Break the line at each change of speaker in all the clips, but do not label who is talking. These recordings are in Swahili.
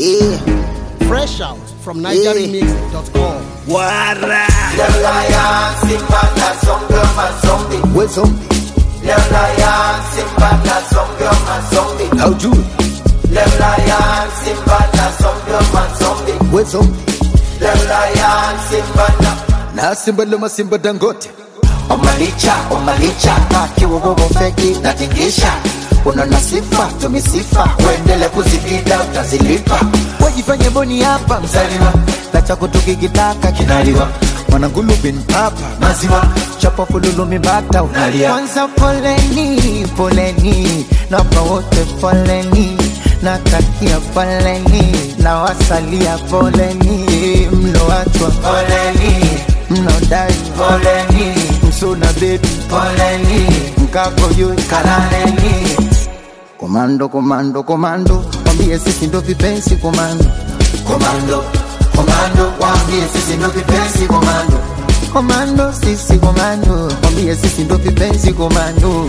Yeah. Fresh out from NigerRemix.com.
Wara.
The lion, Simba, na zombie.
What zombie?
The lion, Simba, na zombie.
How do it?
The lion, Simba, na zombie.
What zombie?
The lion, Simba,
na Simba luma Simba Dangote.
Omalicha, kiwa bobo feki na tingisha. Unaona sifa, tumisifa, uendele kuzibida utazilipa.
Wajifanye boni hapa
Mzaliwa,
lacha kutukikitaka
kinaliwa.
Mwanangulu bin papa
Maziwa,
chapa fululu mibata
unalia.
Kwanza poleni napa wote poleni natakia poleni na wasalia poleni mloachwa
Poleni,
mnodai
poleni,
msona baby
poleni,
mkako yui
kalaleni.
Komando wambie sisi ndo vipenzi komando
Wambie sisi ndo vipenzi komando.
Sisi komando wambie sisi ndo vipenzi komando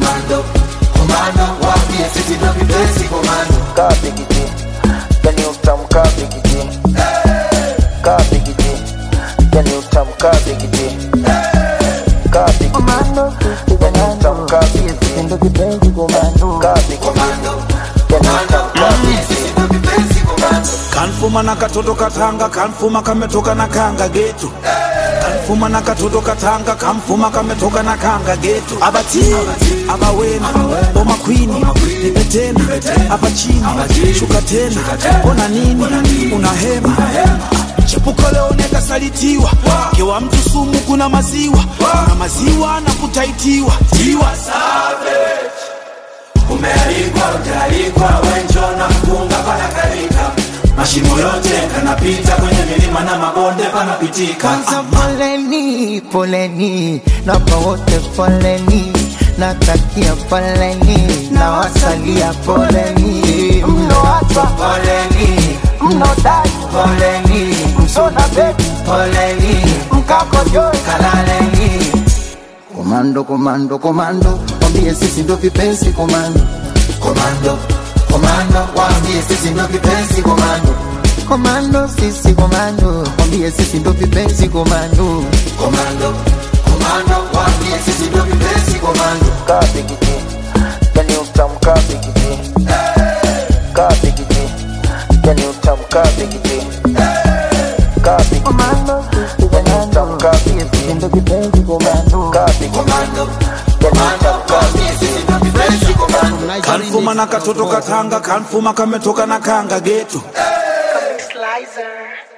Wambie sisi ndo vipenzi komando.
Kabigiti, yani utamka bigiti. Kabigiti, yani utamka bigiti. Kabigiti, yani utamka bigiti.
ndo vipenzi komando
Kabigiti, yani utamka bigiti.
Kanfuma na katoto katanga, kanfuma kametoka na kanga getu. Kanfuma na katoto katanga, kanfuma kametoka na kanga getu. Abati, abawena, boma kwini, nipe tena, hapa chini, shuka tena, ona nini, unahema. Chepuko leo neka salitiwa, kewa mtu sumu kuna maziwa, kuna maziwa na kutaitiwa. Tiwa savage,
Umealikwa, utaalikwa, wenjo na mkunga panakalika. Mashimo yote kanapita kwenye milima na mabonde panapitika.
Kwanza poleni napa wote poleni natakia poleni na wasalia poleni mloachwa
Poleni,
mnodai
poleni,
msona baby
poleni,
mkako yui
kalaleni.
Komando wambie sisi ndo vipenzi komando
Wambie sisi ndo vipenzi komando.
Sisi komando wambie sisi ndo vipenzi komando
Wambie sisi ndo vipenzi komando.
Kabigiti, yani utamka bigiti. Kabigiti, yani utamka bigiti. Kabigiti, yani utamka bigiti.
ndo vipenzi komando
Kabigiti, yani utamka bigiti.
kanfuma na katoto katanga, kanfuma kametoka na kanga getu.
Slicer.